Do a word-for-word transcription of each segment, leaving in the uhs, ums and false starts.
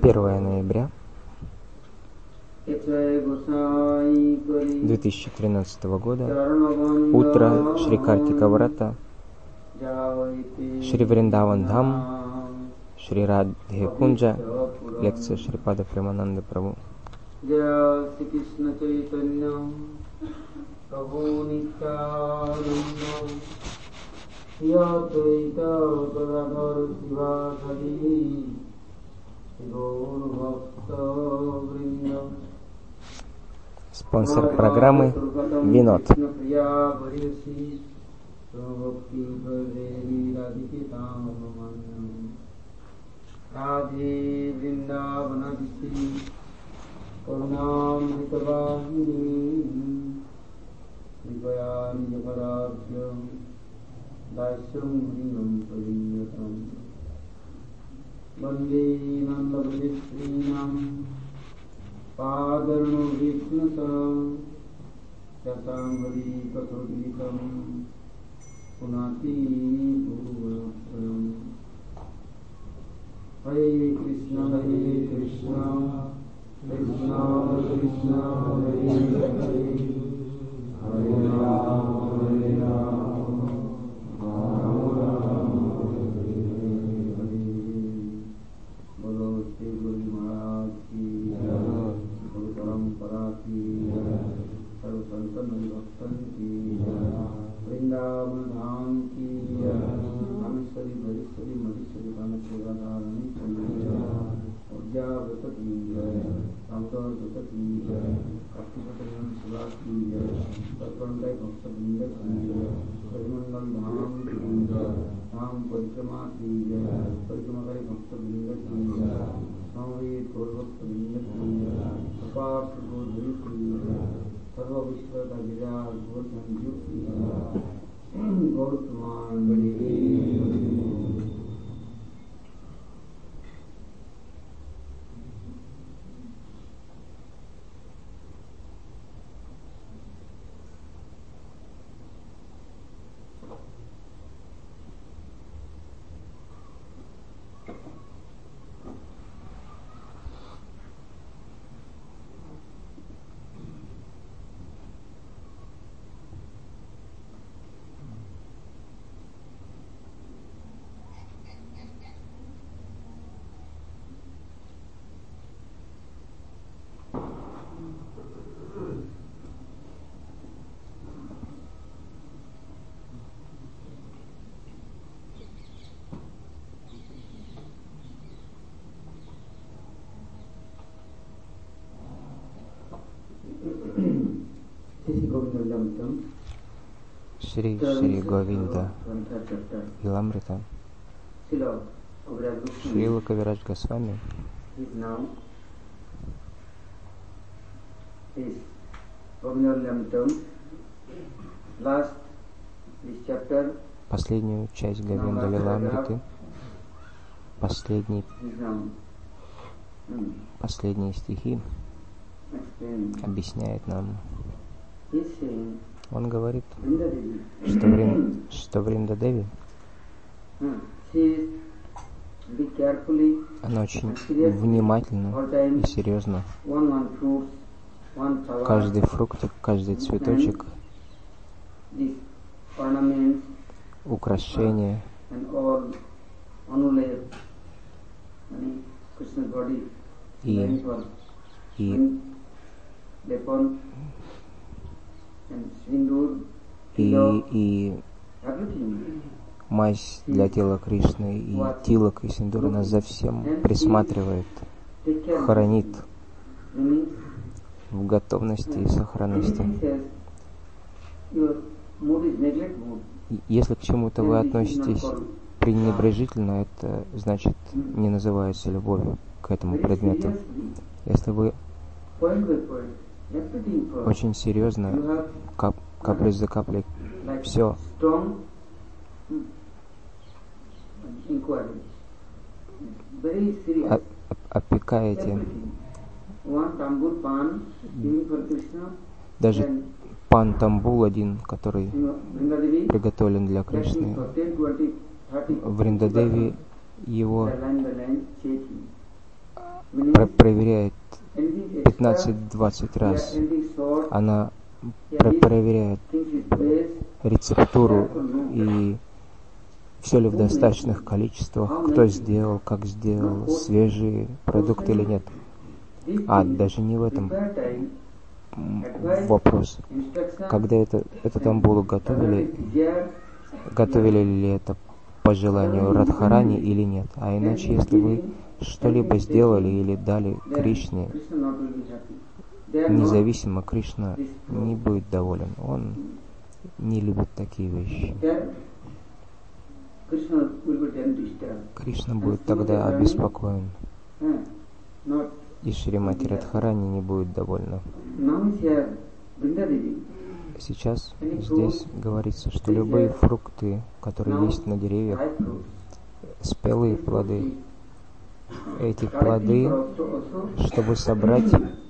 первое ноября две тысячи тринадцатого года, утро, Шри Картика Врата, Шри Вриндаван Дхам, Шри Радхе Кунджа, лекция Шрипада Премананды Прабху. Спонсор программы Винод. Vande Nandavadishrinam Padarno Vishnutam Yasangari Katoditam Punati Bhuvanam. Hare Krishna Hare Krishna Krishna Krishna Hare Hare Hare Rama Hare Rama Rama Rama Hare Hare. Bolo Shri Guru Maharaj ki jai, Guru Parampara ki jai, Sarv Santan Hari Bhaktan ki jai, Vrindavan Dham ki jai, Ameswari Variswari Madheswari Kanakura Dharani ki jai, Urjavrata ki jai, Ramdar Vrata ki jai, Kartikayan Sula ki jai, Sarvandai Bhakta Vrinda ki jai, Parimangal Dham ki jai, Dham Parikrama ki jai, Parikramakari Bhakta Vrinda ki jai, Samved Gaur Bhakta Vrinda ki jai, Apart Gaur Hari ki jai, Sarva Vishwata Virat Gaur Sanju ki jai, Gaur Praman Bari Bari. Шри Шри Говинда Иламрита Шрила Кавирадж Госвами последнюю часть Говинда Лиламриты, последний, последние стихи объясняет нам. Он говорит, что, Врин, что Вриндадеви, она очень внимательно и серьезно каждый фруктик, каждый цветочек, украшения и, и И, и мазь для тела Кришны, и тилок, и синдур, она за всем присматривает, хранит в готовности и сохранности. Если к чему-то вы относитесь пренебрежительно, это значит не называется любовью к этому предмету. Если вы очень серьезно, кап, каплю за каплей, все опекаете. Даже пан тамбул один, который приготовлен для Кришны, Вриндадеви его про- проверяет пятнадцать-двадцать раз. Она про- проверяет рецептуру и все ли в достаточных количествах, кто сделал, как сделал, свежие продукты или нет. А, даже не в этом вопрос. Когда это, этот амбулу готовили, готовили ли это по желанию Радхарани или нет. А иначе, если вы что-либо сделали или дали Кришне, независимо, Кришна не будет доволен. Он не любит такие вещи. Кришна будет тогда обеспокоен. И Шримати Радхарани не будет довольна. Сейчас здесь говорится, что любые фрукты, которые есть на деревьях, спелые плоды, эти плоды, чтобы собрать,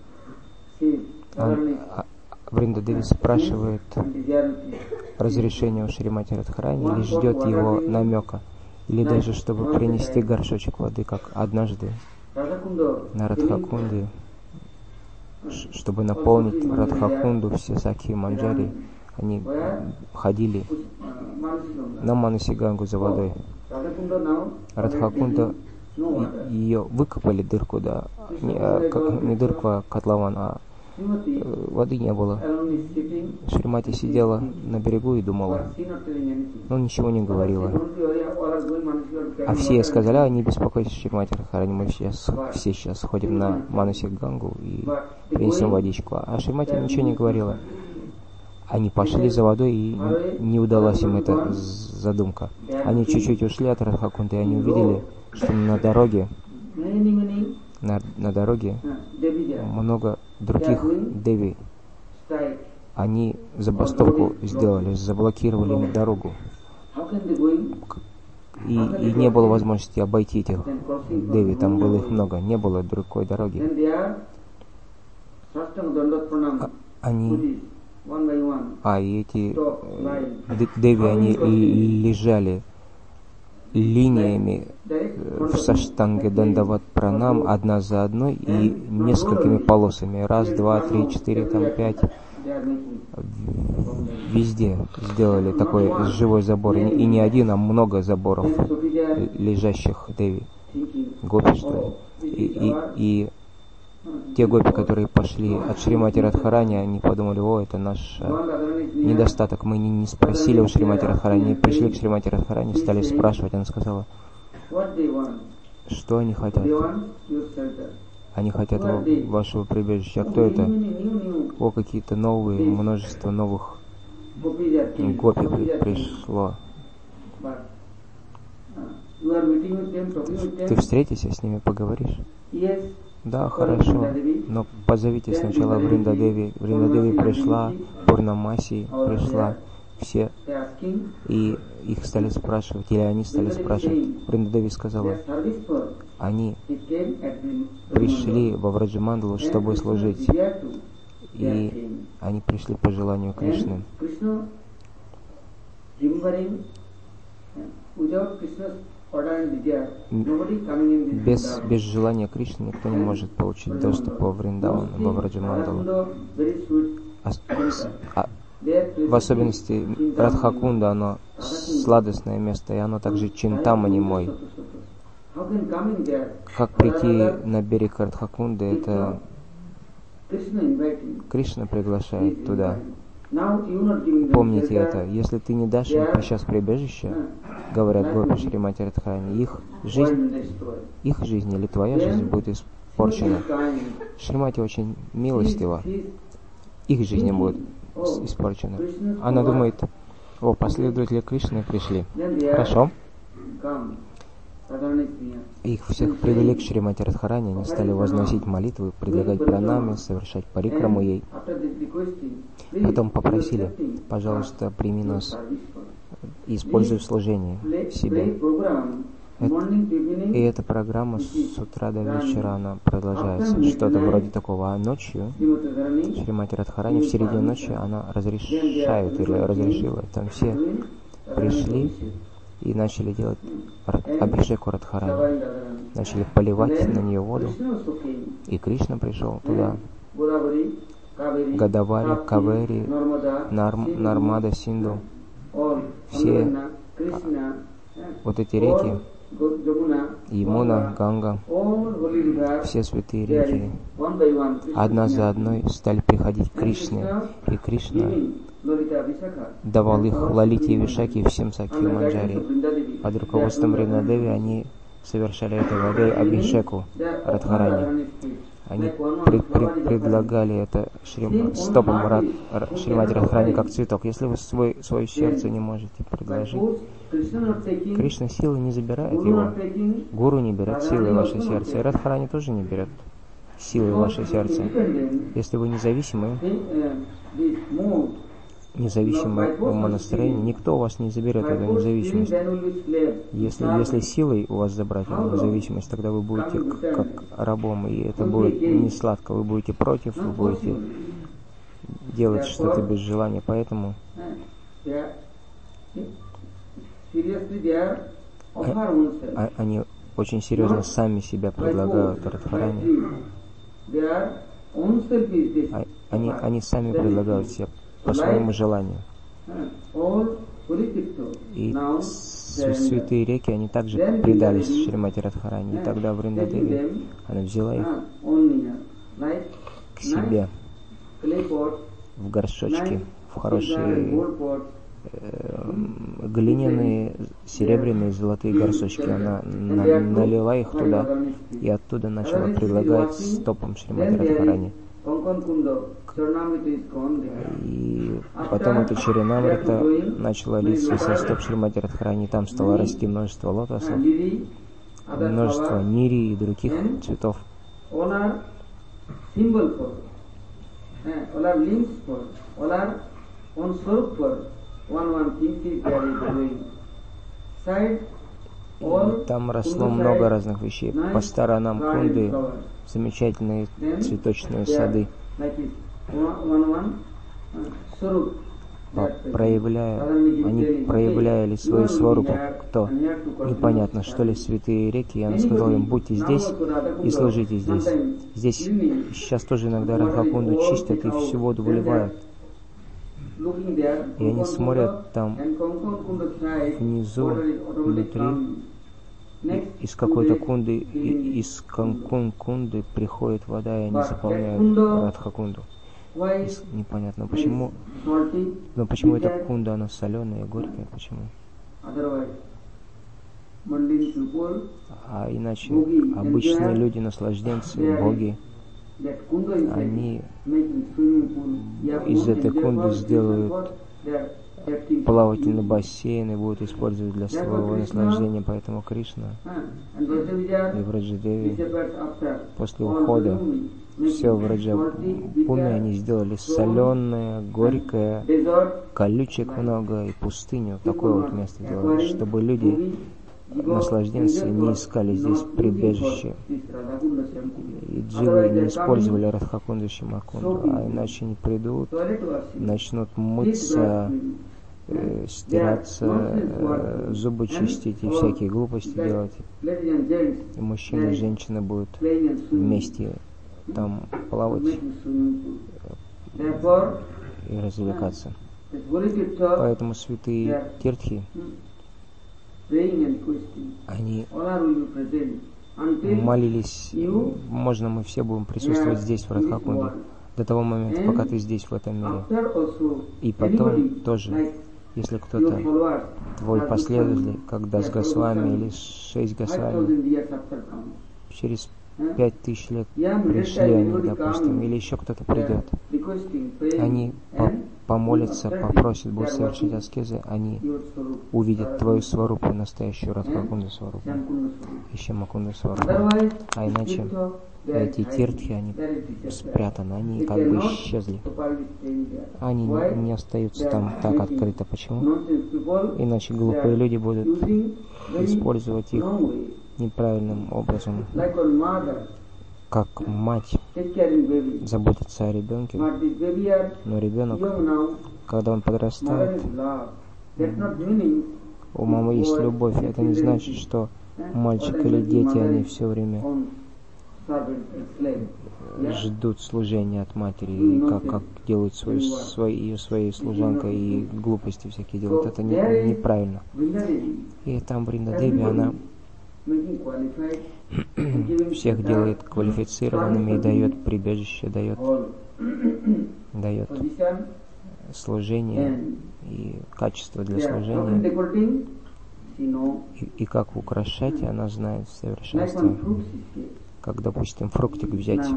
он, а, Вриндадеви спрашивает разрешение у Шримати Радхарани или ждет его намека, или даже чтобы принести горшочек воды, как однажды на Радхакунде, чтобы наполнить Радхакунду, все Сакхи Манджари, они ходили на Манасигангу за водой. Радхакунда, ее выкопали дырку, да, не, а, как, не дырку, а котлован, а воды не было. Шримати сидела на берегу и думала, но ничего не говорила. А все сказали: а не беспокойтесь, Шримати Радхарани, мы сейчас, все сейчас сходим на Манасигангу и принесем водичку. А Шримати ничего не говорила. Они пошли за водой, и не удалась им эта задумка. Они чуть-чуть ушли от Радхакунды, и они увидели, что на дороге, на, на дороге много других деви. Они забастовку сделали, заблокировали им дорогу. И, и не было возможности обойти этих деви, там было их много, не было другой дороги. А, они... А, и эти э, деви, они лежали линиями в саштанге дандават пранам одна за одной и несколькими полосами. Раз, два, три, четыре, там пять. Везде сделали такой живой забор. И не один, а много заборов лежащих деви. Гопи, что ли. И, и, и те гопи, которые пошли от Шримати Радхарани, они подумали: о, это наш недостаток. Мы не, не спросили у Шримати Радхарани, они пришли к Шримати Радхарани, стали спрашивать. Она сказала: что они хотят? Они хотят вашего прибежища. А кто это? О, какие-то новые, множество новых гопи пришло. Ты встретишься с ними, поговоришь? Да, хорошо, но позовите сначала Вриндадеви. Вриндадеви пришла, Пурнамаси пришла, все, и их стали спрашивать, или они стали спрашивать. Вриндадеви сказала: они пришли во Враджамандалу, чтобы служить, и они пришли по желанию Кришны. Без, без желания Кришны никто не может получить доступ во Вриндаван, во Враджамандалу. А, а, в особенности Радхакунда, оно сладостное место, и оно также Чинтамани мой. Как прийти на берег Радхакунды, это Кришна приглашает туда. Помните это. Если ты не дашь им сейчас прибежище, говорят гопи Шримати Радхарани, их жизнь, их жизнь или твоя жизнь будет испорчена. Шримати очень милостива. Их жизнь будет испорчена. Она думает: о, последователи Кришны пришли. Хорошо. Их всех привели к Шримати Радхарани, они стали возносить молитвы, предлагать пранамы, совершать парикраму ей. Потом попросили: пожалуйста, прими нас и используй в служении себя. Это, и эта программа с утра до вечера, она продолжается. Что-то вроде такого. А ночью Шримати Радхарани, в середине ночи, она разрешает или разрешила. Там все пришли и начали делать абхишеку Радхарани. Начали поливать на нее воду. И Кришна пришел туда. Гадавари, Кавери, Нарм, Нармада, Синду. Все вот эти реки, Ямуна, Ганга, все святые реки, одна за одной стали приходить к Кришне. И Кришна давал их Лалите и Вишаке и всем Сакхи и Манджари. Под руководством Вриндадеви они совершали этой водой абхишеку Радхарани. Они пред, пред, предлагали это Шрим, стопам Рад, Шримати Радхарани как цветок. Если вы свой, свое сердце не можете предложить, Кришна силы не забирает его. Гуру не берет силы в ваше сердце. И Радхарани тоже не берет силы в ваше сердце. Если вы независимы, независимое умонастроение, никто у вас не заберет эту независимость. Если, если силой у вас забрать эту независимость, тогда вы будете как рабом, и это будет не сладко. Вы будете против, вы будете делать что-то без желания. Поэтому а, они очень серьезно сами себя предлагают Радхарани. А, они, они сами предлагают себя по своему желанию. И святые реки, они также предались Шримати Радхарани. И тогда Вриндадеви, она взяла их к себе в горшочки, в хорошие э, глиняные, серебряные, золотые горшочки. Она на, налила их туда и оттуда начала предлагать стопам Шримати Радхарани. И потом эта Чаринамрита начала литься со стоп Шримати Радхарани. Там стало расти множество лотосов, множество нири и других цветов. Там росло много разных вещей. По сторонам Кунды замечательные цветочные сады. Проявляя, они проявляли свою сварупу. Кто? Непонятно, что ли, святые реки. И она сказала им: будьте здесь и служите здесь. Здесь сейчас тоже иногда Радхакунду чистят и всю воду выливают. И они смотрят там внизу, внутри, из какой-то кунды, из Канкун-кунды приходит вода, и они заполняют Радхакунду. Непонятно, почему, но почему эта кунда, она соленая, горькая, почему? А иначе обычные люди, наслажденцы, боги, они из этой кунды сделают плавательный бассейн и будут использовать для своего наслаждения. Поэтому Кришна и Враджадеви после ухода все в Враджапуме они сделали соленое, горькое, колючек много и пустыню. Такое вот место делали, чтобы люди, наслажденцы, не искали здесь прибежище. И дживы не использовали Радхакунду Шимакунду, а иначе они придут, начнут мыться, э, стираться, э, зубы чистить и всякие глупости делать. И мужчины и женщины будут вместе там плавать и развлекаться. Поэтому святые тиртхи, они молились: можно мы все будем присутствовать здесь, в Радхакунде, до того момента, пока ты здесь, в этом мире. И потом тоже, если кто-то, твой последователь, как Дас Госвами или шесть Госвами, через пять тысяч лет пришли они, допустим, или еще кто-то придет, они по помолятся, попросят, будут совершить аскезы, они увидят твою сварупу, настоящую Радхакунду сварупу, еще Макунду сварупу. А иначе эти тиртхи, они спрятаны, они как бы исчезли. Они не, не остаются там так открыто. Почему? Иначе глупые люди будут использовать их неправильным образом. Как мать заботится о ребенке, но ребенок, когда он подрастает, у мамы есть любовь. Это не значит, что мальчик или дети, они все время ждут служения от матери, и как, как делают свою, свои, ее своей служанкой и глупости всякие делают. Это не, неправильно. И там Бринда Деви, она всех делает квалифицированными и дает прибежище, дает, дает служение и качество для служения. И, и как украшать, она знает в совершенстве. Как, допустим, фруктик взять.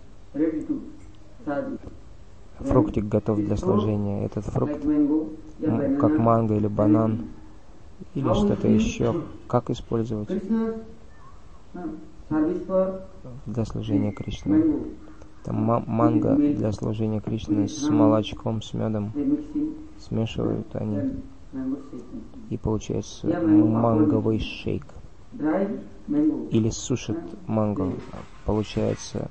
Фруктик готов для служения. Этот фрукт, как манго или банан, или что-то еще. Как использовать для служения Кришне? Там манго для служения Кришне с молочком, с медом смешивают они. И получается манговый шейк. Или сушат манго. Получается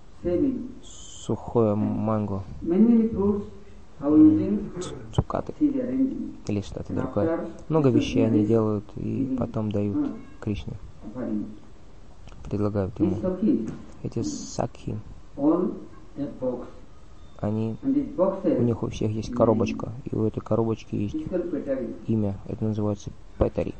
сухое манго. Цукаты. Или что-то другое. Много вещей они делают и потом дают Кришне. Предлагают ему. Эти сакхи, они, у них у всех есть коробочка, и у этой коробочки есть имя, это называется петари.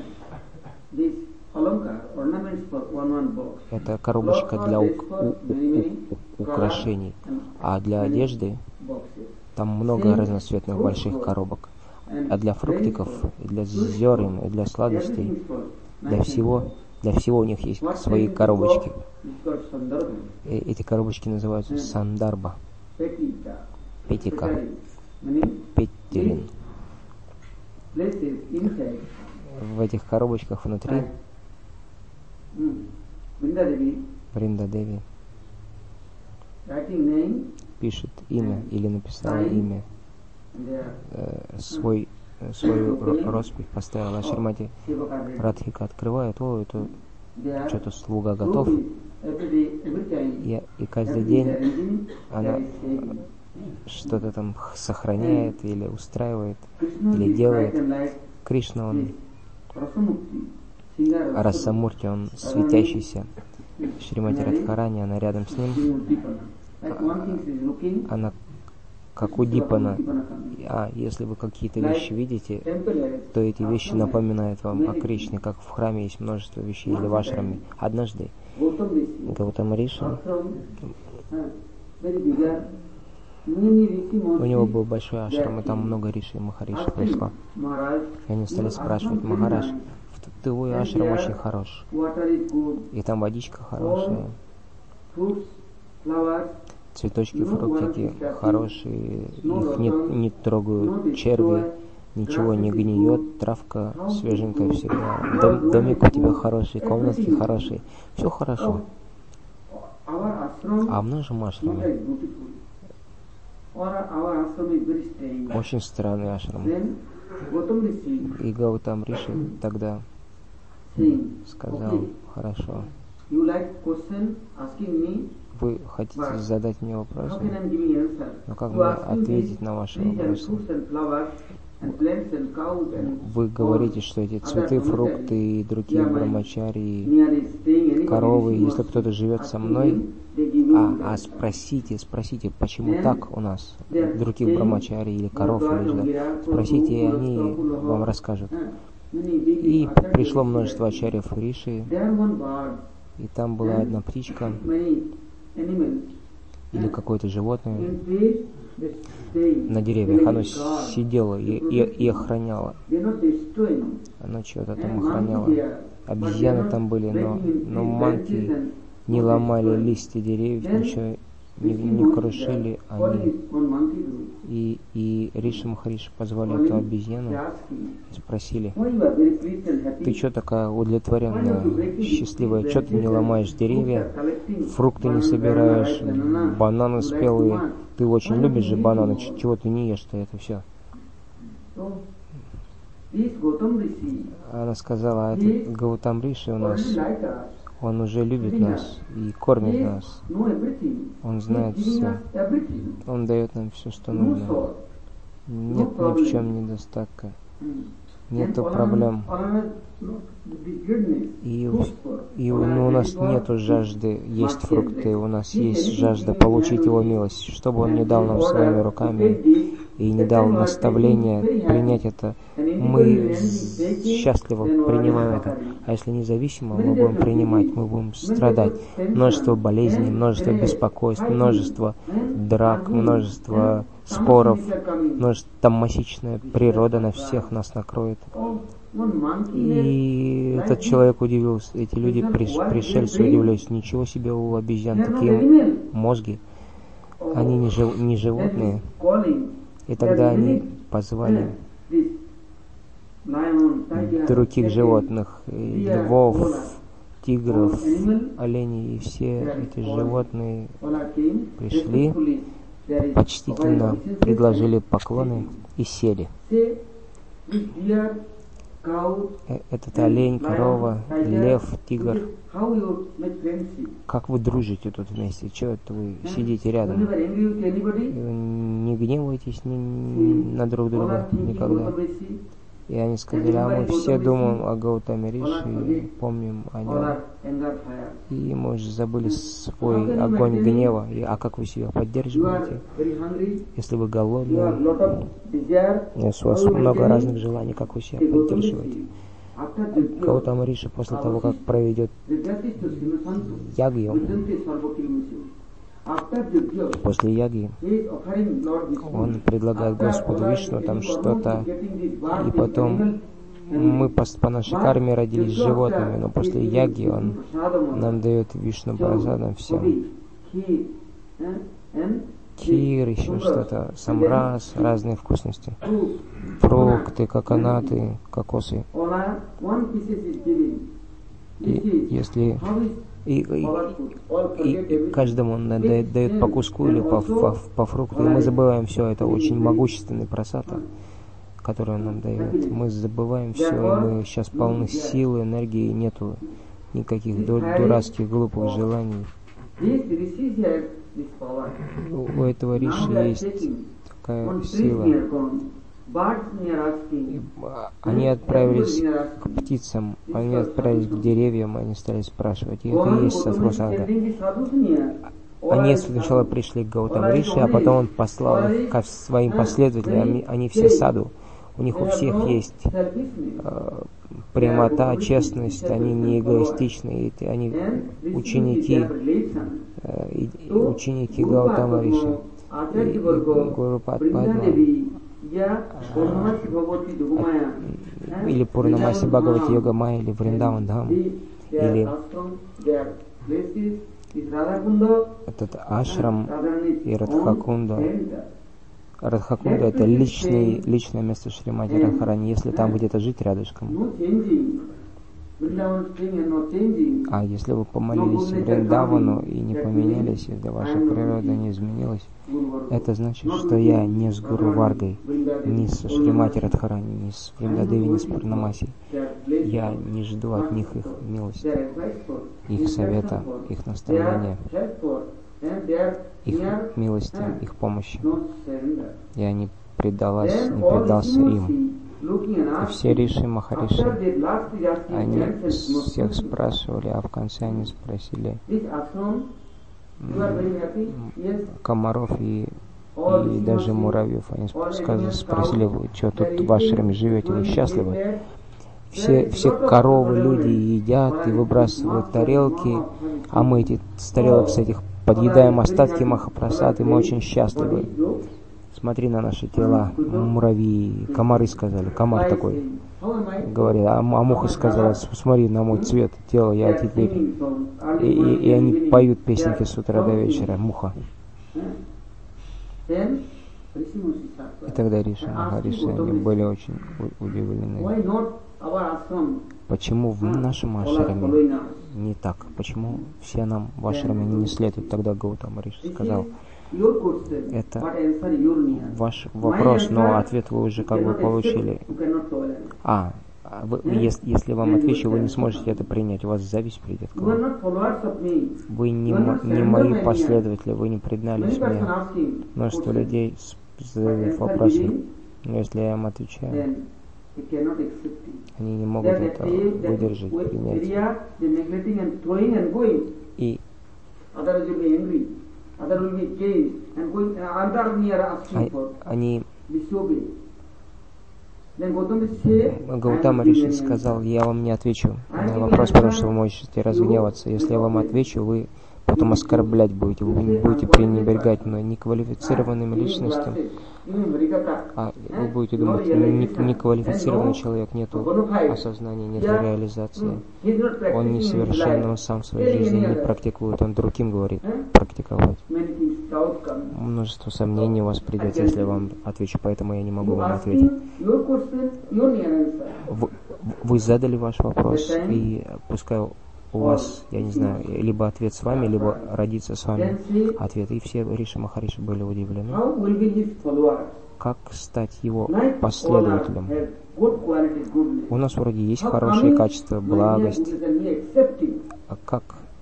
Это коробочка для у, у, у, украшений, а для одежды там много разноцветных больших коробок, а для фруктиков, и для зерен, и для сладостей, для всего, для всего у них есть свои коробочки. И эти коробочки называются сандарба. Петика, петтерин. В этих коробочках внутри Бринда Деви пишет имя или написала имя, э, свой, свою роспись поставила. Шримати Радхика открывает, о, это что-то слуга готов. И, и каждый день она что-то там сохраняет или устраивает, или делает. Кришна, он Расамурти, он светящийся. Шримати Радхарани, она рядом с ним. Она как Удипана. А если вы какие-то вещи видите, то эти вещи напоминают вам о Кришне, как в храме есть множество вещей, или в ашраме. Однажды Гаутама Риши, у него был большой ашрам, и там много риши и махариши пришло. И они стали спрашивать: Махарадж, твой ашрам очень хорош, и там водичка хорошая, цветочки, фруктики хорошие, их не, не трогают черви, ничего не гниет, травка свеженькая всегда, Дом, домик у тебя хороший, комнатки хорошие, все хорошо. А в нашем ашраме очень странный ашрам. И Гаутам Риши тогда сказал: хорошо, вы хотите задать мне вопросы, но как мне ответить на ваши вопросы? Вы говорите, что эти цветы, фрукты и другие брамачари, коровы, если кто-то живет со мной, а, а спросите, спросите, почему так у нас, других брамачари или коров, или да, спросите, и они вам расскажут. И пришло множество ачарьев Риши, и там была одна птичка или какое-то животное на деревьях. Оно сидело и, и, и охраняло. Оно что-то там охраняло. Обезьяны там были, но, но манки не ломали листья деревьев, ничего не, не крушили они. И, и Риши Махариши позвали эту обезьяну и спросили: ты что такая удовлетворенная, счастливая, что ты не ломаешь деревья, фрукты не собираешь, бананы спелые, ты очень любишь же бананы, чего ты не ешь-то это все? Она сказала: а этот Гаутам Риши у нас, он уже любит нас и кормит нас. Он знает все. Он дает нам все, что нужно. Нет ни в чем недостатка. нету проблем. И, и ну, у нас нету жажды есть фрукты, у нас есть жажда получить Его милость. Что бы Он не дал нам своими руками и не дал наставления принять это, мы счастливо принимаем это. А если независимо, мы будем принимать, мы будем страдать. Множество болезней, множество беспокойств, множество драк, множество споров, множество, там массичная природа на всех нас накроет. И этот человек удивился, эти люди, приш, пришельцы, удивлялись, ничего себе, у обезьян такие мозги, они не, жив, не животные. И тогда они позвали других животных, львов, тигров, оленей, и все эти животные пришли, почтительно предложили поклоны и сели. Этот олень, корова, лев, тигр. Как вы дружите тут вместе? Чего это вы сидите рядом? Не гневаетесь ни, ни на друг друга никогда? И они сказали, а мы все думаем о Гаутаме Риши и помним о нем. И мы уже забыли свой огонь гнева. И, а как вы себя поддерживаете? Если вы голодные, если у вас много разных желаний, как вы себя поддерживаете? Гаутама Риши после того, как проведет ягью, после яги, он предлагает Господу Вишну там что-то, и потом мы по, по нашей карме родились животными, но после яги он нам дает Вишну Прасадам всем. Кир, еще что-то, самрас, разные вкусности, фрукты, коконаты, кокосы. И если И, и, и каждому он дает, дает по куску или по, по, по фрукту, и мы забываем все, это очень могущественный прасад, который он нам дает. Мы забываем все, и мы сейчас полны силы, энергии, нету никаких дурацких, глупых желаний. У этого Риши есть такая сила. Они отправились к птицам, они отправились к деревьям, они стали спрашивать, и это и есть Садхусанга. Они сначала пришли к Гаутама Риши, а потом он послал их ко своим последователям, они, они все саду, у них у всех есть э, прямота, честность, они не эгоистичны, они ученики, э, ученики Гаутама Риши. И, и Гуру Падма, или Пурнамаси Бхагавати Йога Майя, или Вриндаван Дхам, или этот ашрам и Радхакунда. Радхакунда — это личный, личное место Шримати Радхарани, если там где-то жить рядышком. А если вы помолились Вриндавану и не поменялись, если ваша природа не изменилась, это значит, что я не с Гуру Варгой, ни с Шримати Радхарани, ни с Вриндадеви, ни с Пурнамаси. Я не жду от них их милости, их совета, их наставления, их милости, их помощи. Я не предалась, не предался им. И все Риши, Махариши, они всех спрашивали, а в конце они спросили комаров и, и даже муравьев. Они спросили, вы что тут в ашраме живете, вы счастливы? Все, все коровы, люди едят и выбрасывают тарелки, а мы эти с тарелок с этих подъедаем остатки Махапрасад, и мы очень счастливы. Смотри на наши тела, муравьи, комары сказали, комар такой, говорит, а, а муха сказала, смотри на мой цвет тела, я теперь, и, и, и они поют песенки с утра до вечера, муха. И тогда Риши, Махариши, они были очень удивлены. Почему в нашем ашраме не так? Почему все нам в ашраме не следуют? Тогда Гаутама Риши сказал, это ваш вопрос, но ответ вы уже как бы получили. А, вы, если, если вам отвечу, вы не сможете это принять, у вас зависть придет к вам. Вы не, не мои последователи, вы не предались мне. Множество людей задают вопросы, но если я им отвечаю, they cannot accept it. Они не могут That это they- that выдержать, we- принять. they are neglecting and throwing and going. И Others will be angry. Others will be changed and going. And others are asking а- for они, disobey. Then Gautama said, Гаутама "I am Риши giving an сказал, answer." я вам не отвечу на вопрос, потому что вы можете разгневаться. Если я вам отвечу, вы потом оскорблять будете, вы не будете пренебрегать, но неквалифицированным личностям, а вы будете думать, не- неквалифицированный человек, нету осознания, нет реализации. Он несовершенен, он сам в своей жизни не практикует, он другим говорит практиковать. Many things doubt come. Множество сомнений у вас придет, если я вам отвечу, поэтому я не могу вам ответить. Asking your question, your near answer. Вы, вы задали ваш вопрос, и пускай у вас, я не знаю, либо ответ с вами, либо родится с вами ответ. И все Риши Махариши были удивлены. How will be his followers? Как стать его Like последователем? scholars have good quality, goodness. У нас вроде есть How хорошие coming качества, when he has благость. goodness and he accepting? А как,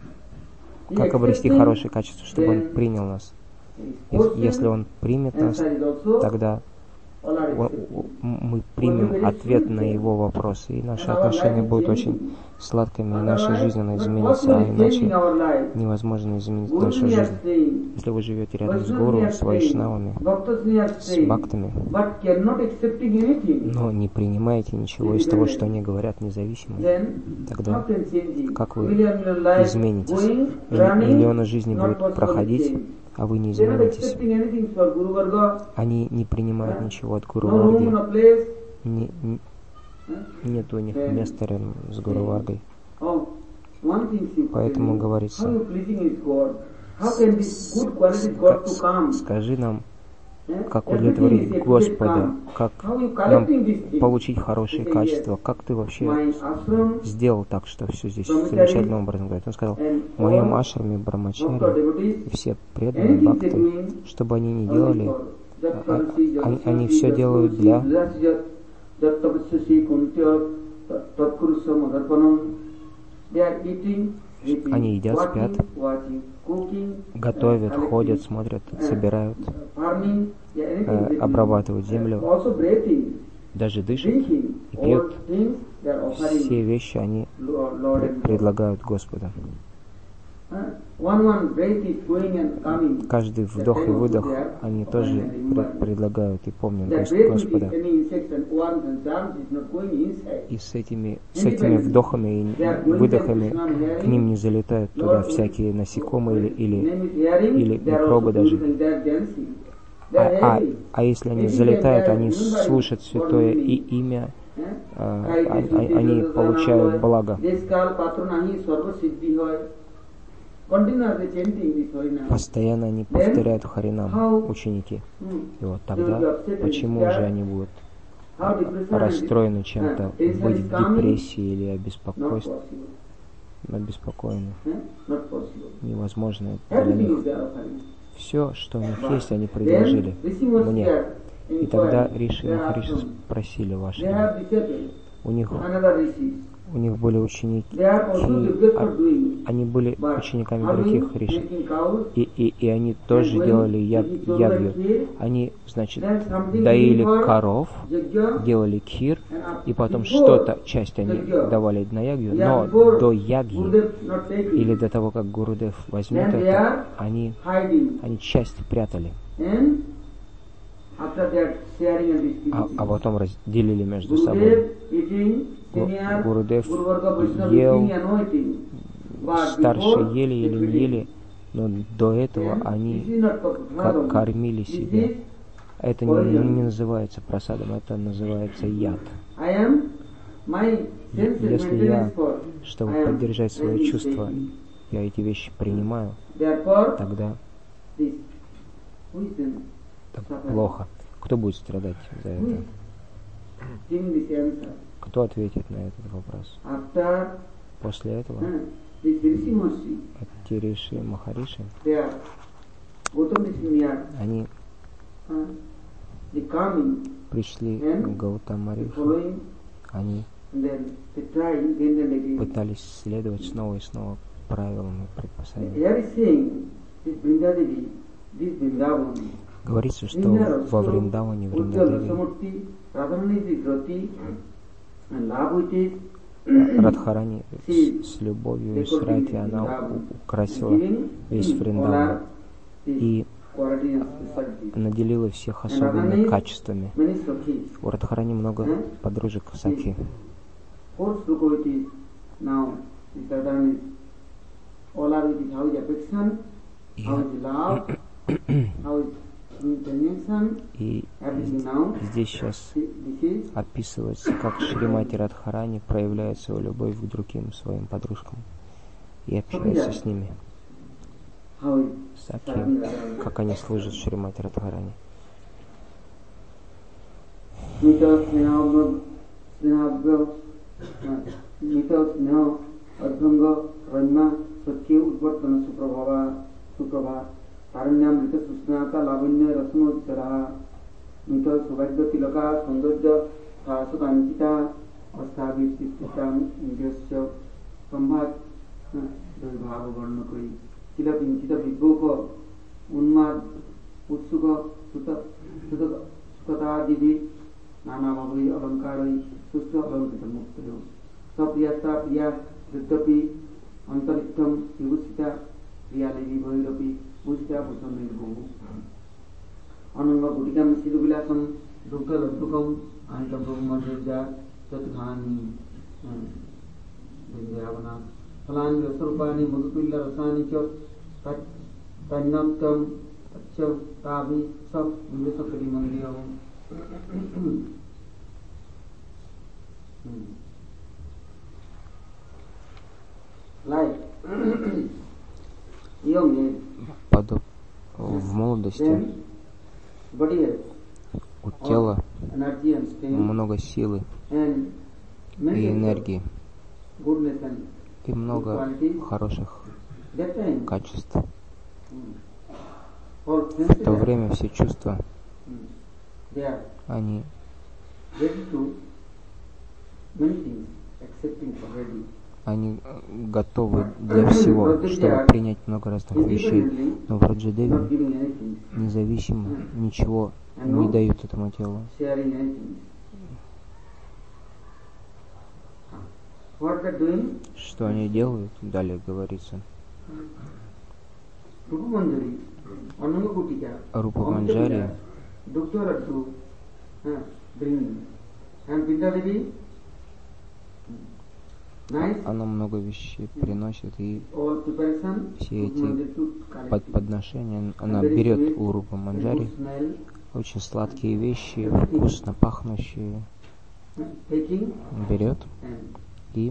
He как обрести accepting, хорошие качества, чтобы он then принял нас? his Ес- question, Если он примет нас, answer is also тогда all are о- accepted. о- мы примем ответ на его вопросы, и наши отношения будут очень сладкими, и наша жизнь она изменится, а иначе невозможно изменить нашу жизнь. Если вы живете рядом с гуру, с вайшнавами, с бхактами, But cannot accepting anything. но не принимаете ничего из того, что они говорят, независимо, Then тогда how can change it? как вы Million million life изменитесь? going, М- running, Миллионы жизней not будут possible to проходить, change. а вы не They are not изменитесь. accepting anything for Guru Varga. Они не принимают ничего от Гуру No room, Варги. no place. Не- не- Нет у них места рядом с Гуру Варгой. Oh, one thing is Поэтому how говорится, you pleasing is God? How can this good quality God to come? скажи нам, Eh? как Everything удовлетворить is a Господа, come. как How you нам collecting these things? получить хорошие He said, качества, yes. как ты вообще My ashram сделал так, что все здесь Brahmachari замечательным образом говорит. Он сказал, and в моем all ашраме Bhakta Брамачари и devotees, все преданные anything they бхакты, doing, чтобы они не only делали, for Jat а- Karasi, они- Jat они Sarasi, все Jat делают Tulsi, для- Jat Jat- Jat Tapasya Kuntya, Tat Kurusam Adarpanam. They are eating, sleeping, Они едят, walking, спят, watching, cooking, готовят, collecting, ходят, смотрят, собирают, farming, yeah, anything э, they do. обрабатывают землю, Also breathing, даже дышат drinking, и all пьют. things they are offering Все вещи они Lord Lord пр- and God. предлагают Господу. Huh? One one breath is going and coming. Каждый вдох и выдох они тоже пред- предлагают и помнят That Гос- breath with Господа. any insects and worms and germs is not going inside. И с этими, с этими вдохами и выдохами к ним не залетают туда всякие насекомые или, или Name is hearing, или they are микробы also даже. beautiful, they are dancing. They А, are а, hearing. а если они Maybe залетают, they are они remembering слушают святое for и me. имя, Eh? а, Kai а- Krishna а- они Krishna получают Krishna благо. Deskal Patro Nahi Sarva Siddhi Hoy. Continuously chanting this Harinam. Постоянно они повторяют Харинам, ученики. Hmm. И вот тогда, почему же они будут How depression and расстроены чем-то, uh, tension быть is в coming? депрессии или Not обеспокойстве, possible. обеспокоены? Eh? Not possible. Невозможно это для Everything них. is there offering. Все, что у них есть, они предложили Then Rishi was мне. there И тогда inquiring. Риши и There are Махариши some- спросили They ваши. have disciples, У них, another rishis. у них были ученики, They are also gifted for а- doing it. они были But учениками having, других Риши. making cows, И, и, и они тоже when делали яб, he chose ябью. the kid, Они, значит, then something доили for коров, yajna, делали кир, and after- и потом before что-то, часть они yajna, давали на ягью, yeah, но before до ягьи Gurudev not taking, или до того, как Гурудев возьмет then they это, are они, hiding. они часть прятали, And after that sharing and а, distributing. а потом разделили между собой. Gurudev eating, Гу- senior, Гурудев Guru Varga Vaishnava ел, eating and not eating. But старшие before ели или не distributing, ели, но до этого then они this is not for ка- prasadam. кормили This себя. is, Это не, не называется просадом, это называется яд. I am my sense Если я, maintenance for, чтобы I am поддержать свои really чувства, taking. я эти вещи принимаю, Therefore, тогда this, who is then так suffering? плохо. Кто будет страдать за Who is это? giving this answer? Кто ответит на этот вопрос? After После этого uh, this Rishi Maharishi, эти Риши Махариши, they are Gautam Rishi Miyar, они uh, they coming, пришли And к Гаутама they Риши, following, они and then they try again and again. пытались следовать снова и снова правилам и предписаниям. Here is saying, this Vrindadevi, this Vrindavan, Говорится, что во Вриндаване, Вриндадеви, Радхарани с, с любовью и с рати она украсила весь Вриндаван и наделила всех особыми качествами. У Радхарани много подружек Сакхи. И, и здесь сейчас описывается, как Шримати Радхарани проявляет свою любовь к другим своим подружкам и общается с ними. Сакхи, как они служат Шримати Радхарани. Taranyamrita Susnata Lavanya Rasnoditara Mita Subhadya Tilaka Sundodya Sasutanchita Asthavi Sistitam Indyasya Sambhat Dvibhava Varnakoi Sila Pinchita Vibhoko Unmad Utsuka Sutta Sukata Didi Nana Bhavai Alankarai Susta Alankita Muktayo Sapriyasta Priya Rittapi Antariktam Vibhusita Priya Levi Bhairapi Bhusita Bhusamil Bhu Ananga Buddhikam Siddhuvilasam Dukta Ladukam Anita Brahmadevja Chatthani Vindhyavana Phalani Rasarupani Madhupilla Rasani Cha Tannamtam Acha Tavi Saf Vindhyasakari Mandiyam Like Подоб... В молодости у тела много силы и энергии и много хороших качеств. В то время все чувства, они Они готовы для всего, чтобы принять много разных вещей. Но в Раджадеве независимо ничего не дают этому телу. Что они делают? Далее говорится. Рупа Манджари она много вещей приносит, и все эти под подношения она берет у Рупа Манджари, очень сладкие вещи, вкусно пахнущие, берет и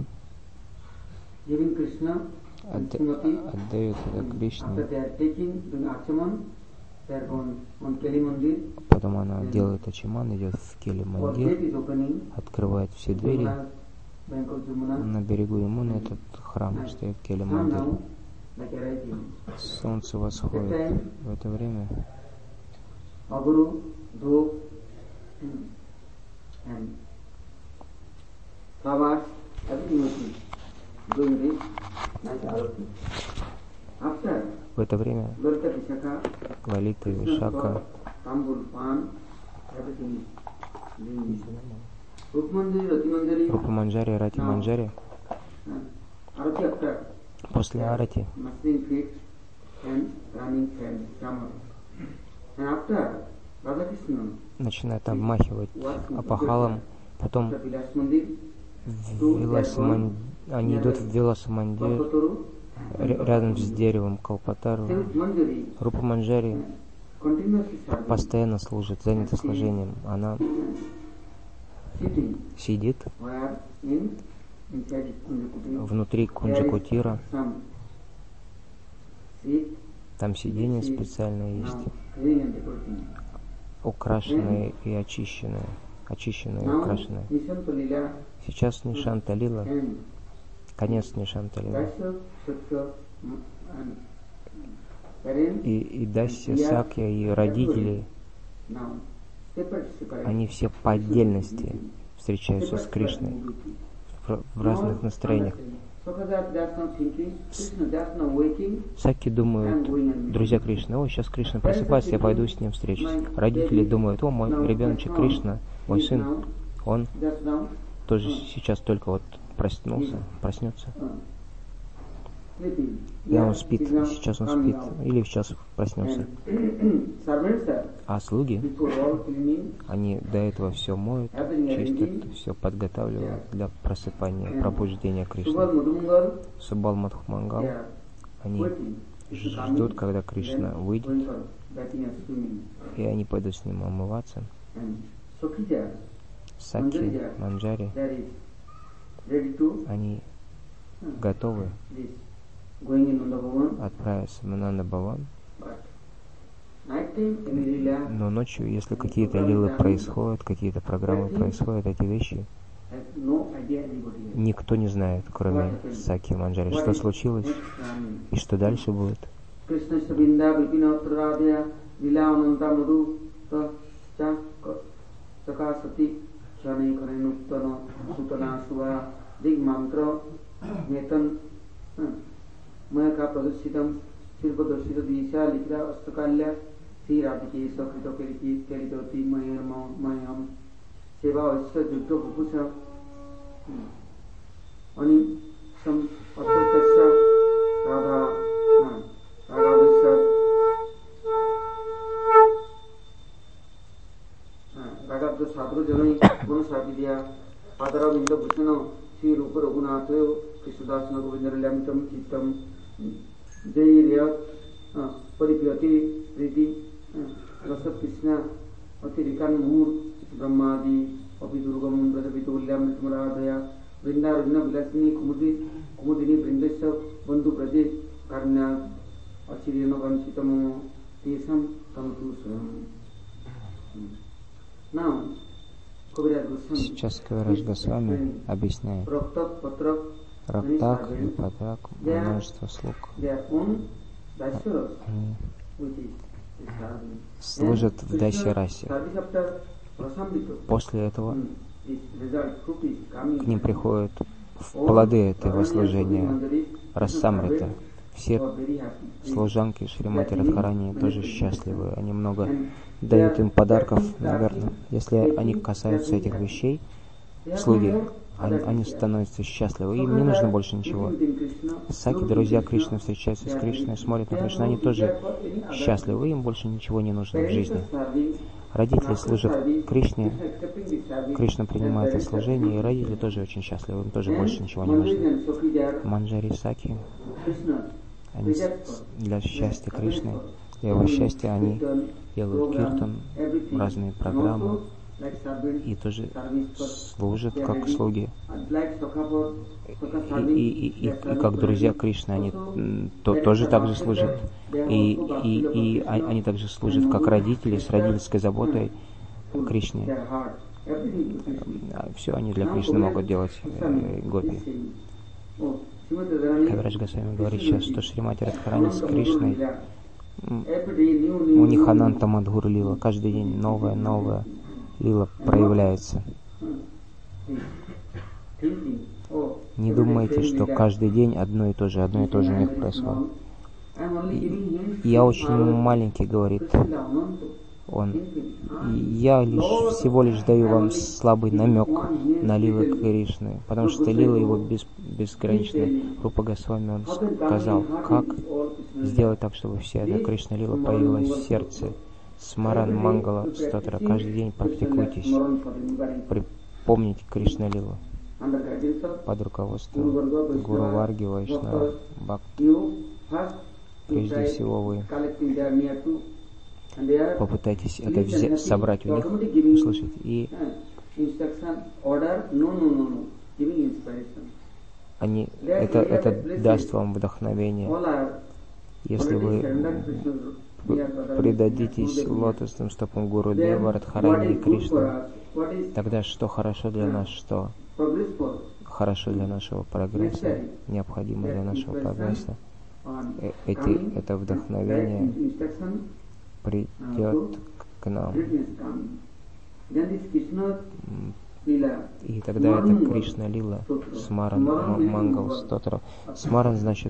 отда отдает это Кришне. Потом она делает ачиман, идет в Кели Мандир, открывает все двери. На берегу Ямуны этот храм стоит в Кели Мандир. Солнце восходит в это время. В это время Лалита и Вишака Рупа Манджари, Рати Манджари после Арати начинает обмахивать опахалом, потом в Виласаман... они идут в Виласамандир рядом с деревом Калпатару. Рупа Манджари постоянно служит, занята служением. Она сидит внутри Кунджакутира. Там сиденье специальное есть, украшенное и очищенное, очищенное и украшенное. Сейчас Нишанта Лила, конец Нишанта Лила. И, и Дасья, Сакья, и родители, они все по отдельности встречаются с Кришной в, в разных настроениях. Саки думают, друзья Кришны, о, сейчас Кришна просыпается, я пойду с ним встречусь. Родители думают, о, мой ребеночек Кришна, мой сын, он тоже сейчас только вот проснулся, проснется. И он спит, сейчас он спит, или сейчас проснется. А слуги, они до этого все моют, чистят, все подготавливают для просыпания, пробуждения Кришны. Субал Мадхумангал, они ждут, когда Кришна выйдет, и они пойдут с ним омываться. Саки, Манджари, они готовы отправиться на Нанда Бхаван. Но ночью, если какие-то лилы происходят, какие-то программы происходят, эти вещи, никто не знает, кроме Саки и Манджари, что случилось и что дальше будет. Maya Pradushitam, Sirpadashita Disha, Likra, Astakalya, Sri Radhike, Sakrito Keriki, Keritoti, Mayam, Mayam, Seva, Vishwa, Jutta, Pupusha, Ani, some Astatasha, Radha, Radha Vishwa, Radha the Sadru Jani, Gunu Sakidia, Adara Vinda Bhushano, Sri Rupa Raghunath, Krishnadas Nagavindra Lamtam, Chitam, Jai Paripyati, Riti, Rasa Krishna, Atirikan Mur, Brahmadi, Abhidurgam, Prajapitulyam, Muradaya, Vrinda Ragna Vilasini, Kumudi, Kumudini, Vrindesha, Bandhu Praje, Karna, Achirino Vanchitamo, Tesam, Tamtusam. Now, Сейчас Кавирадж Госвами объясняет Рактак и Патрак, множество слуг. Они служат в Дайсирасе. После этого к ним приходят плоды этого служения Расамрита. Все служанки Шримати Радхарани тоже счастливы. Они много дают им подарков, наверное. Если они касаются этих вещей, слуги, они, они становятся счастливы. Им не нужно больше ничего. Саки, друзья Кришны, встречаются с Кришной, смотрят на Кришну, они тоже счастливы. Им больше ничего не нужно в жизни. Родители служат Кришне, Кришна принимает это служение, и родители тоже очень счастливы. Им тоже больше ничего не нужно. Манджари Саки, они для счастья Кришны, для его счастья они делают киртан, разные программы, и тоже служат как слуги. И, и, и, и, и как друзья Кришны, они то, тоже так же служат. И, и, и они также служат как родители, с родительской заботой Кришне. Все они для Кришны могут делать, э, гопи. Кавирадж Госвами говорит сейчас, что Шримати Радхарани с Кришной, у них Ананта Мадхур лила, каждый день новая, новая лила проявляется. Не думайте, что каждый день одно и то же, одно и то же у них происходит. И я очень маленький, говорит он. Я лишь, всего лишь даю вам слабый намек на лилы Кришны, потому что лила его без, безграничная. Рупа Госвами, он сказал, как сделать так, чтобы вся эта Кришна лила появилась в сердце. Смаран Мангала Стотра. Каждый день практикуйтесь. Припомните Кришна лилу под руководством Гуру Варги, Вайшнава, Бхакти. Прежде всего вы попытайтесь это взять, собрать у них, услышать, и они, это, это даст вам вдохновение. Если вы предадитесь лотосным стопам Гуру Дева, Радхарани и Кришны, тогда что хорошо для нас, что хорошо для нашего прогресса, необходимо для нашего прогресса, эти, это вдохновение придет к нам. И тогда это Кришна Лила, Смаран Мангал Стотра. Смаран значит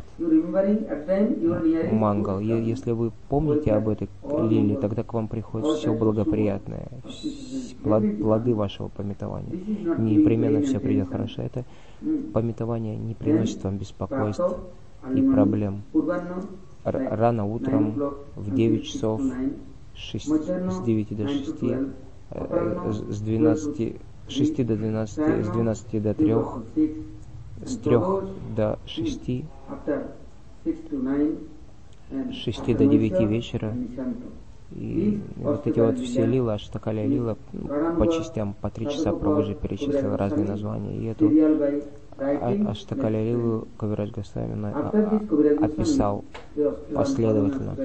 Мангал. Если вы помните об этой лиле, тогда к вам приходит все благоприятное, плоды вашего памятования. Непременно все придет хорошо. Это памятование не приносит вам беспокойств и проблем. Рано утром в девять часов, с девяти до шести, с двенадцати шести до двенадцати, с двенадцати до трех, с трех до шести, с шести до девяти вечера. И вот эти вот все лила, Аштакалия лила, по частям, по три часа Прабху уже перечислил разные названия. И эту Аштакалия лилу Кавирадж Госвами описал последовательно.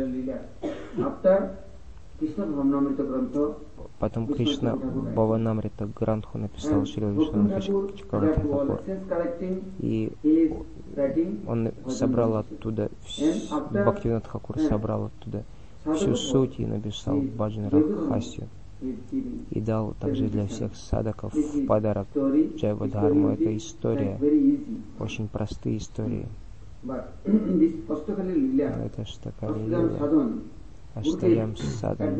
Потом Кришна Бхаванамрита Грантху написал Шрила Вишванатха Чакраварти Тхакур. И он собрал оттуда, Бхактивинод Тхакур собрал оттуда всю суть и написал Баджан Рахасью. И дал также для всех садаков в подарок Джайва Дхарму. Это история, очень простые истории. Это Аштакалия лила. Аштаям Садан.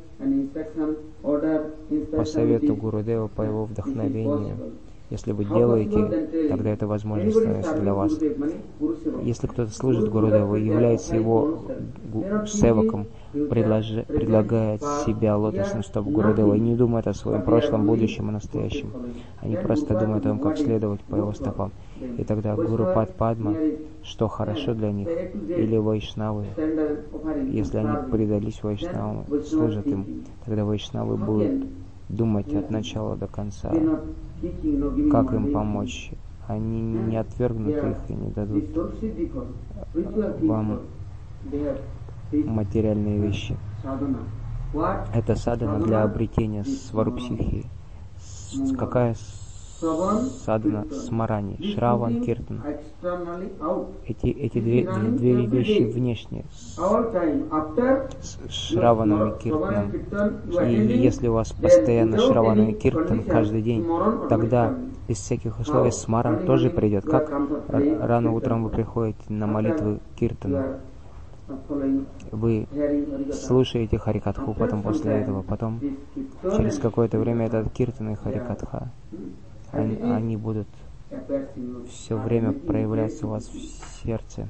По совету Гурудева, по его вдохновению. Если вы делаете, тогда это возможно становится для вас. Если кто-то служит Гурудеву и является его севаком, предлож... предлагает себя лотосным стоп Гурудева и не думает о своем прошлом, будущем и настоящем. Они просто думают о том, как следовать по его стопам. И тогда Гуру Пад Падма, что хорошо для них, или Вайшнавы, если они предались Вайшнавам, служат им, тогда Вайшнавы будут думать от начала до конца, как им помочь. Они не отвергнут их и не дадут вам материальные вещи. Это садхана для обретения сварупсихи. Какая садхана? Смарани, Шраван, Киртан. Эти, эти две, две вещи внешние, с Шраваном и Киртаном. И если у вас постоянно Шраван и Киртан каждый день, тогда без всяких условий Смаран тоже придет. Как рано утром вы приходите на молитвы Киртана, вы слушаете Харикатху, потом после этого, потом через какое-то время этот Киртан и Харикатха, они, они будут все время проявляться у вас в сердце.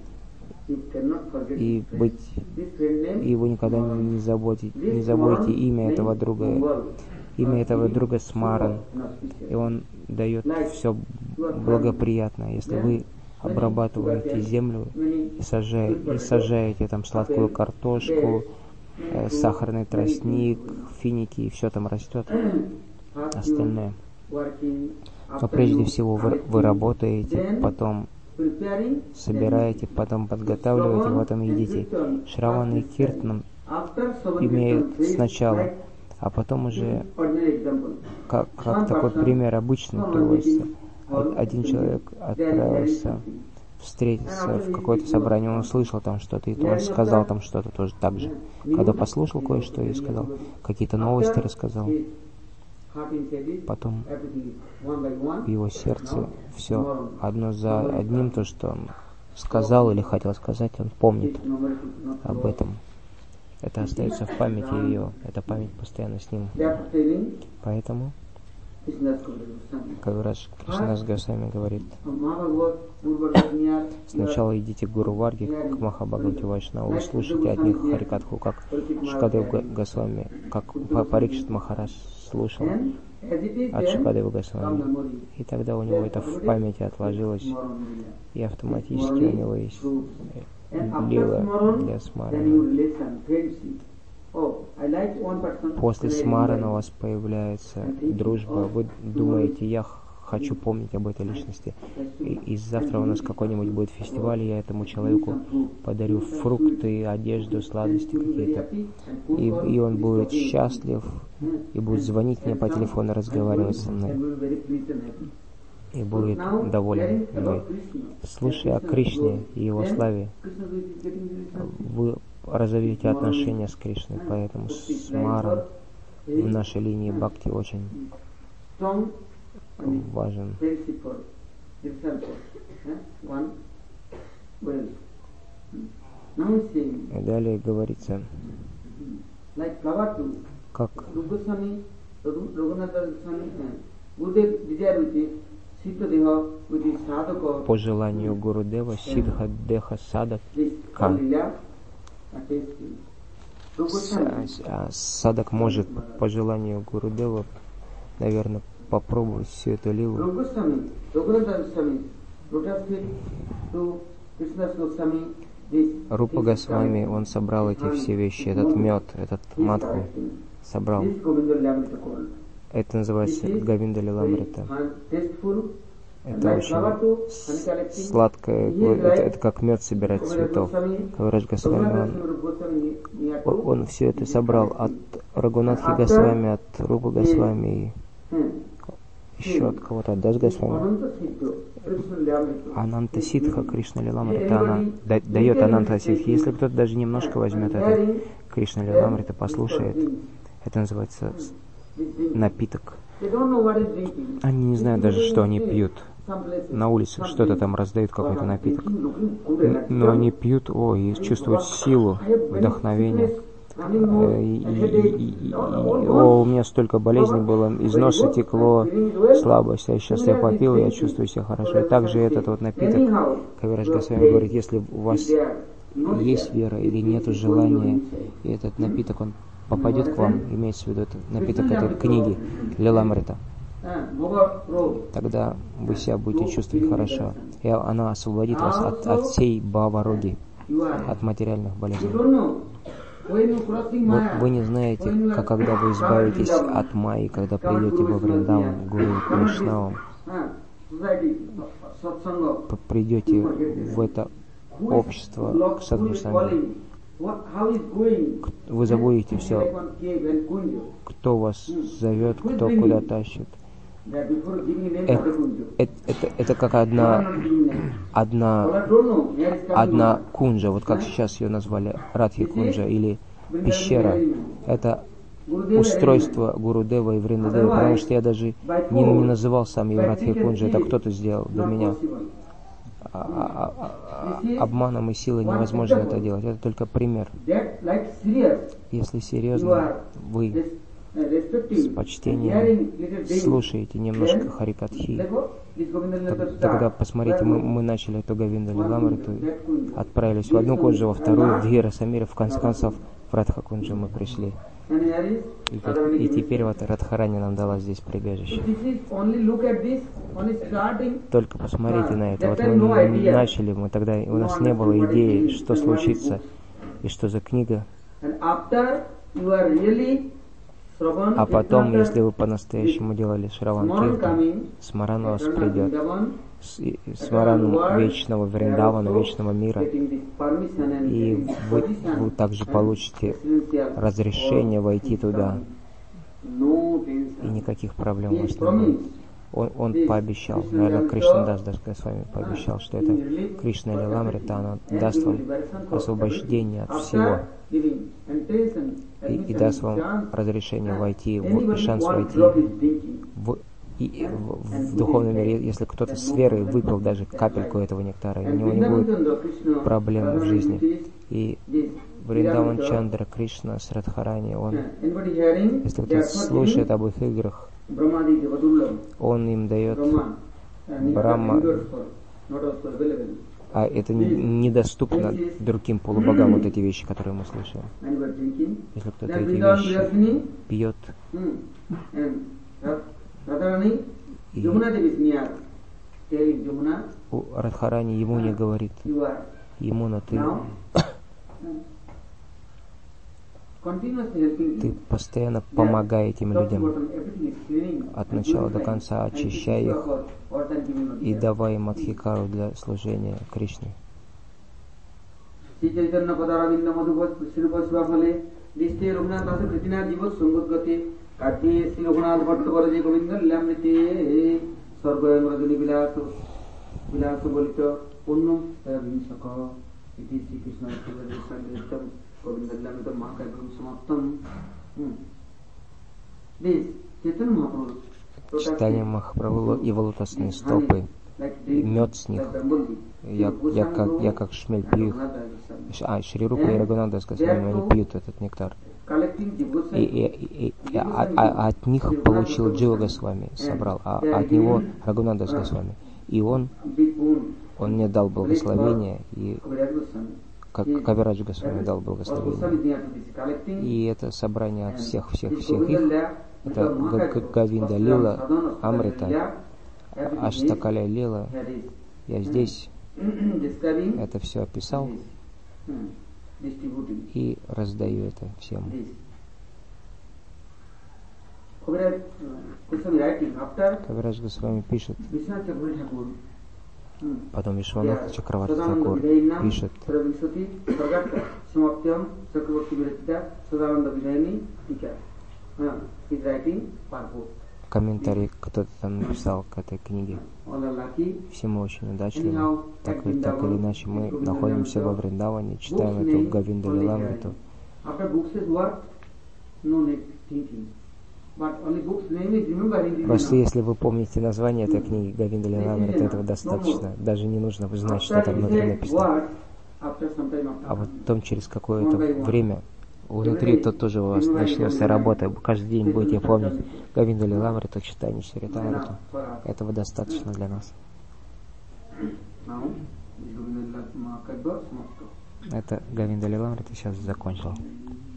И быть, и вы никогда не забудете, не забудете имя этого друга. Имя этого друга Смаран, и он дает все благоприятное. Если вы обрабатываете землю и сажаете, и сажаете там сладкую картошку, э, сахарный тростник, финики, и все там растет, остальное. Но прежде всего вы, вы работаете, потом собираете, потом подготавливаете, потом едите. Шраван и Киртан имеют сначала, а потом уже, как, как такой пример обычный приводится. Один человек отправился встретиться в какое-то собрание, он услышал там что-то, и он сказал там что-то тоже так же. Когда послушал кое-что и сказал, какие-то новости рассказал, потом в его сердце все одно за одним, то, что он сказал или хотел сказать, он помнит об этом. Это остается в памяти ее, эта память постоянно с ним. Поэтому Кавирадж Кришнадас Госвами говорит, сначала идите к Гуру Варге, к Махабхагавати Вайшнаву, и слушайте от них Харикатху, как Шукадев Госвами, как Парикшит Махарадж слушал от Шукадева Госвами. И тогда у него это в памяти отложилось, и автоматически у него есть лила для Смарана. После Смарана у вас появляется дружба, вы думаете, я хочу помнить об этой личности, и, и завтра у нас какой-нибудь будет фестиваль, я этому человеку подарю фрукты, одежду, сладости какие-то, и, и он будет счастлив, и будет звонить мне по телефону, разговаривать со мной, и будет доволен мной. Слушая о Кришне и его славе, вы разовьете отношения с Кришной, поэтому Смаран в нашей линии бхакти очень важен. И далее говорится, как по желанию Гурудева Сидха Деха Садaka Садак может по желанию Гурудева, наверное, попробовать всю эту лилу. Рупа Госвами, он собрал эти все вещи, этот мед, этот матху собрал. Это называется Говинда Лиламрита. Это очень сладкое, это, это как мед собирать цветов. Кавирадж Госвами, он, он все это собрал от Рагунатхи Госвами, от Рупы Госвами, еще от кого-то, от Дас Госвами. Ананта Ситха Кришна Лиламрита, она дает Ананта Ситхи. Если кто-то даже немножко возьмет это Кришна Лиламрита, послушает, это называется напиток. Они не знают даже, что они пьют. На улице что-то там раздают, какой-то напиток. Но они пьют, о, и чувствуют силу, вдохновение. И, и, и, и, о, у меня столько болезней было, из носа текло, слабость, а сейчас я попил, и я чувствую себя хорошо. И также этот вот напиток, Кавирадж Госвами говорит, если у вас есть вера или нет желания, и этот напиток, он попадет к вам, имеется в виду этот напиток этой книги Лиламрита, тогда вы себя будете чувствовать хорошо, и она освободит вас от, от всей бхава-роги, от материальных болезней. Вы, вы не знаете, как когда вы избавитесь от майи, когда придете во Вриндаван, Гуру Кришнавам, придете в это общество к Садхусанге, вы забудете все, кто вас зовет, кто куда тащит. Это, это, это, это как одна, одна, одна кунджа, вот как сейчас ее назвали, Радхи Кунджа или пещера. Это устройство Гурудева и Вриндадева, потому что я даже не, не называл сам ее Радхи Кунджа, это кто-то сделал для меня. А, а, а, обманом и силой невозможно это делать, это только пример. Если серьезно, вы с почтением слушаете немножко Харикатхи, тогда посмотрите, мы, мы начали эту Говинду Лиламриту, отправились в одну кунджу, во вторую, в две Расамиры, в конце концов в Радха Кунджу мы пришли. И, и теперь вот Радхарани нам дала здесь прибежище. Только посмотрите на это. Вот мы начали, мы тогда, у нас не было идеи, что случится и что за книга. А потом, если вы по-настоящему делали Шраван Киртан, Смаран у вас придет. Смаран вечного Вриндавана, вечного мира. И вы, вы также получите разрешение войти туда. И никаких проблем у вас не будет. Он, он пообещал, наверное, Кришнадас даже с вами пообещал, что это Кришна Лиламрита, она даст вам освобождение от всего. И, и даст вам разрешение войти, в, и шанс войти в, и, в, в духовном мире. Если кто-то с верой выпил даже капельку этого нектара, у него не будет проблем в жизни. И Вриндаван Чандра Кришна с Радхарани, он, если кто-то слушает об их играх, он им дает Брахма, а это недоступно другим полубогам, вот эти вещи, которые мы слышим. Если кто-то эти вещи пьет, и у Радхарани ему не говорит, Ямуна, ты Ты постоянно помогай этим людям от начала до конца, очищай их и давай им адхикару для служения Кришне. This Chaitanya Mahaprabhu читание Махапрабху и лотосные стопы, и мед с них. Я, я, как, я как шмель пью их. А, Шри Рупа и Рагунатдас Госвами, они пьют этот нектар. И, и, и, и а, а от них получил Джива Госвами, собрал, а от него Рагунатдас Госвами. И он, он мне дал благословение, и как Кавирадж Госвами дал благословение. И это собрание от всех, всех, всех их. Это Гавинда Лила, Амрита, Аштакаля Лила. Я здесь это все описал и раздаю это всем. Кавирадж Госвами пишет, потом Вишванатха Чакраварти Такур пишет, комментарий кто-то там написал к этой книге. Все мы очень удачливы. Так, так или иначе мы находимся во Вриндаване, читаем эту Гавинда Лиламриту. Просто если вы помните название этой книги Гавинда Лиламрита, этого достаточно. Даже не нужно знать, что там внутри написано. А вот потом через какое-то время внутри то тоже у вас начнется работа. Каждый день будете помнить Гавинда Лиламриту, читание Чаритамриту. Этого достаточно для нас. Это Гавинда Лиламрита сейчас закончил.